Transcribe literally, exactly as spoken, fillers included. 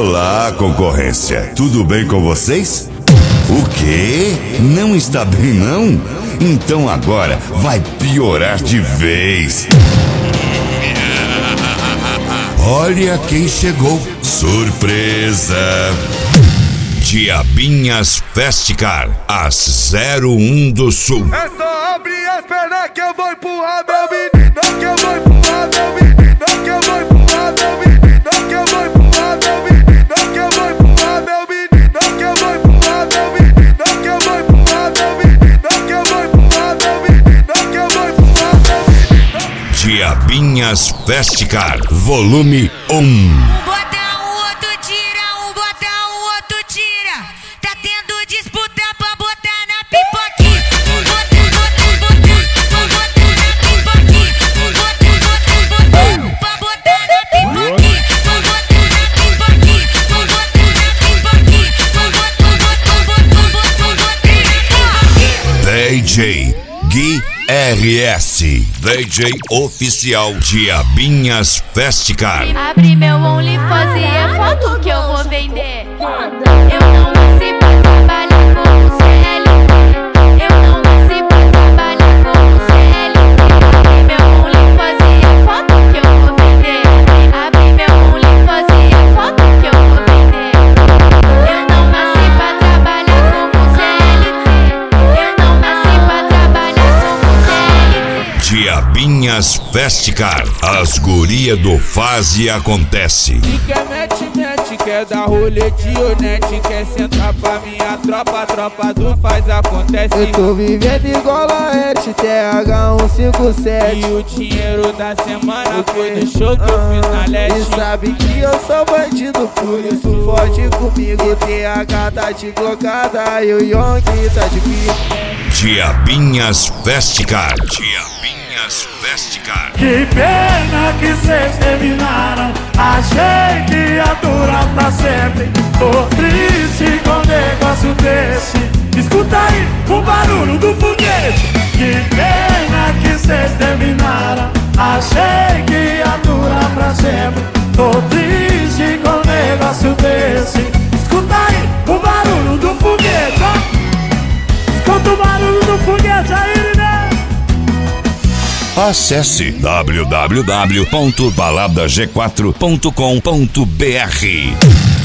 Olá, concorrência. Tudo bem com vocês? O quê? Não está bem, não? Então agora vai piorar de vez. Olha quem chegou. Surpresa! Diabinhas Festicar, as zero um do Sul. É só abrir as pernas que eu vou empurrar meu menino, que eu vou empurrar meu menino, que eu vou empurrar meu menino, que eu vou empurrar meu menino, que eu vou empurrar meu menino, que eu vou empurrar meu menino, que eu vou empurrar meu menino, que eu vou empurrar meu menino, que eu vou empurrar meu menino. Diabinhas Festicar, volume um. D J Gui R S, D J oficial Diabinhas Festicar. Abre meu OnlyFans e é foto que eu vou vender. Eu não nasci pra trabalhar como C L T. Eu não nasci pra trabalhar como C L T. Abre meu OnlyFans e é foto que eu vou vender. Abre meu OnlyFans e é foto que eu vou vender. Eu não nasci pra trabalhar como C L T. Eu não nasci pra trabalhar como C L T. Diabinhas Festicar, as guria do faz e acontece. E quer mete, mete, quer dar rolê de onete, quer sentar pra minha tropa, tropa do faz acontece. Eu tô vivendo igual a Et, T H cento e cinquenta e sete. E o dinheiro da semana foi do show que eu fiz na L E D. E sabe que eu sou bandido, por isso fode comigo. T H tá de glocada e o Young tá de pico. Diabinhas Festicar, Diabinhas Festicar. Que pena que cês terminaram, achei que ia durar pra sempre. Tô triste com um negócio desse. Escuta aí o barulho do foguete. Que pena que cês terminaram, achei que ia durar pra sempre. Tô triste com um negócio desse. Escuta aí o barulho do foguete, ó. Escuta o barulho do foguete aí, né? Acesse w w w ponto balada g quatro ponto com ponto b r.